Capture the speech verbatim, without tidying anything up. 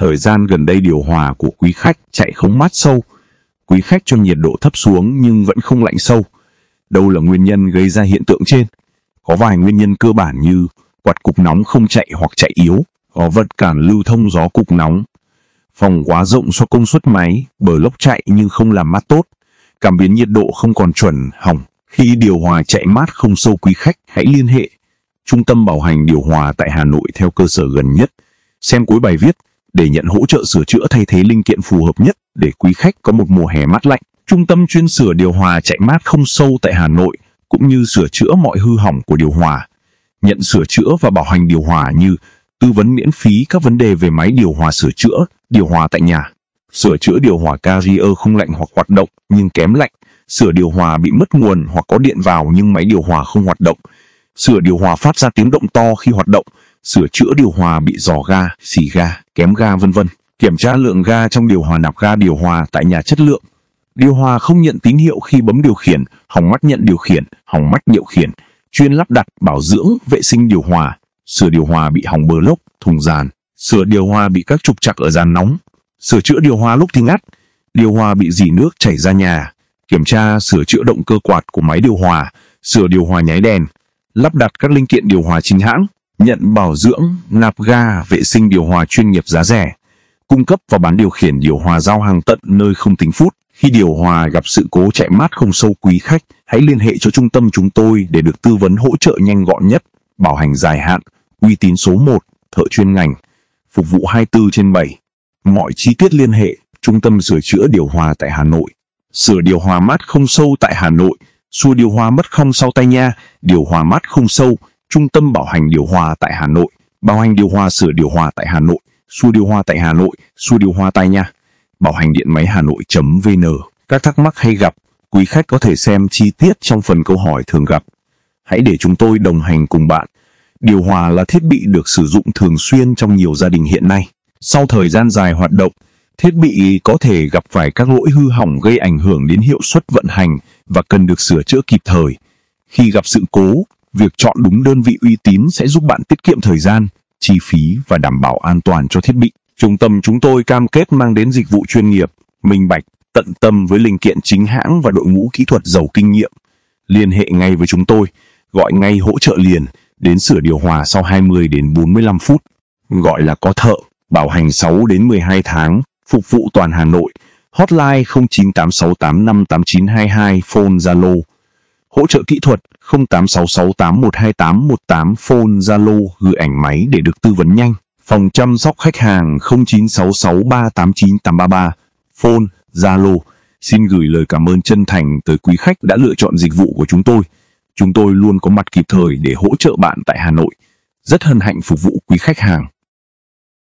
Thời gian gần đây điều hòa của quý khách chạy không mát sâu. Quý khách cho nhiệt độ thấp xuống nhưng vẫn không lạnh sâu. Đâu là nguyên nhân gây ra hiện tượng trên? Có vài nguyên nhân cơ bản như quạt cục nóng không chạy hoặc chạy yếu, có vật cản lưu thông gió cục nóng, phòng quá rộng so công suất máy, bờ lốc chạy nhưng không làm mát tốt, cảm biến nhiệt độ không còn chuẩn, hỏng. Khi điều hòa chạy mát không sâu, quý khách hãy liên hệ Trung tâm bảo hành điều hòa tại Hà Nội theo cơ sở gần nhất. Xem cuối bài viết để nhận hỗ trợ sửa chữa thay thế linh kiện phù hợp nhất để quý khách có một mùa hè mát lạnh. Trung tâm chuyên sửa điều hòa chạy mát không sâu tại Hà Nội cũng như sửa chữa mọi hư hỏng của điều hòa. Nhận sửa chữa và bảo hành điều hòa như tư vấn miễn phí các vấn đề về máy điều hòa, sửa chữa điều hòa tại nhà, sửa chữa điều hòa carrier không lạnh hoặc hoạt động nhưng kém lạnh, sửa điều hòa bị mất nguồn hoặc có điện vào nhưng máy điều hòa không hoạt động, sửa điều hòa phát ra tiếng động to khi hoạt động, sửa chữa điều hòa bị rò ga, xì ga, kém ga vân vân. Kiểm tra lượng ga trong điều hòa, nạp ga điều hòa tại nhà chất lượng. Điều hòa không nhận tín hiệu khi bấm điều khiển, hỏng mắt nhận điều khiển, hỏng mắt điều khiển. Chuyên lắp đặt, bảo dưỡng, vệ sinh điều hòa. Sửa điều hòa bị hỏng bờ lốc, thùng dàn. Sửa điều hòa bị các trục trặc ở dàn nóng. Sửa chữa điều hòa lúc thì ngắt. Điều hòa bị rỉ nước chảy ra nhà. Kiểm tra sửa chữa động cơ quạt của máy điều hòa. Sửa điều hòa nháy đèn. Lắp đặt các linh kiện điều hòa chính hãng. Nhận bảo dưỡng, nạp ga, vệ sinh điều hòa chuyên nghiệp giá rẻ. Cung cấp và bán điều khiển điều hòa giao hàng tận nơi không tính phút. Khi điều hòa gặp sự cố chạy mát không sâu, quý khách hãy liên hệ cho trung tâm chúng tôi để được tư vấn hỗ trợ nhanh gọn nhất. Bảo hành dài hạn, uy tín số một, thợ chuyên ngành, phục vụ hai mươi bốn trên bảy. Mọi chi tiết liên hệ Trung tâm sửa chữa điều hòa tại Hà Nội. Sửa điều hòa mát không sâu tại Hà Nội. Xua điều hòa mất không sau tay nha. Điều hòa mát không sâu, Trung tâm bảo hành điều hòa tại Hà Nội. Bảo hành điều hòa, sửa điều hòa tại Hà Nội. Xua điều hòa tại Hà Nội. Xua điều hòa tại nha. Bảo hành điện máy Hà Nội.vn. Các thắc mắc hay gặp, quý khách có thể xem chi tiết trong phần câu hỏi thường gặp. Hãy để chúng tôi đồng hành cùng bạn. Điều hòa là thiết bị được sử dụng thường xuyên trong nhiều gia đình hiện nay. Sau thời gian dài hoạt động, thiết bị có thể gặp phải các lỗi hư hỏng gây ảnh hưởng đến hiệu suất vận hành và cần được sửa chữa kịp thời. Khi gặp sự cố, việc chọn đúng đơn vị uy tín sẽ giúp bạn tiết kiệm thời gian, chi phí và đảm bảo an toàn cho thiết bị. Trung tâm chúng tôi cam kết mang đến dịch vụ chuyên nghiệp, minh bạch, tận tâm với linh kiện chính hãng và đội ngũ kỹ thuật giàu kinh nghiệm. Liên hệ ngay với chúng tôi, gọi ngay hỗ trợ liền, đến sửa điều hòa sau hai mươi đến bốn mươi lăm phút. Gọi là có thợ, bảo hành sáu đến mười hai tháng, phục vụ toàn Hà Nội. Hotline không chín tám sáu tám năm tám chín hai hai, phone Zalo. Hỗ trợ kỹ thuật không tám sáu sáu tám một hai tám một tám, phone Zalo, gửi ảnh máy để được tư vấn nhanh. Phòng chăm sóc khách hàng không chín sáu sáu ba tám chín tám ba ba, phone Zalo. Xin gửi lời cảm ơn chân thành tới quý khách đã lựa chọn dịch vụ của chúng tôi. Chúng tôi luôn có mặt kịp thời để hỗ trợ bạn tại Hà Nội. Rất hân hạnh phục vụ quý khách hàng.